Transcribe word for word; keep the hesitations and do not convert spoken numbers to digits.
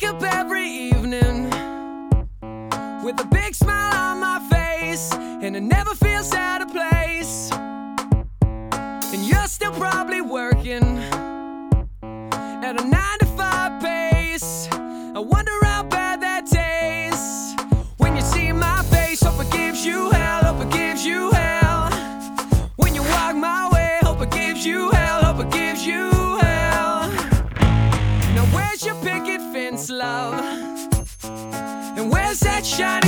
up every evening with a big smile on my face, and it never feels out of place. And you're still probably working at a nine to five pace. I wonder how bad that tastes when you see my face. Hope it gives you hell, hope it gives you hell. When you walk my way, hope it gives you hell, hope it gives you hell. Now where's your picket fence, love? And where's that shiny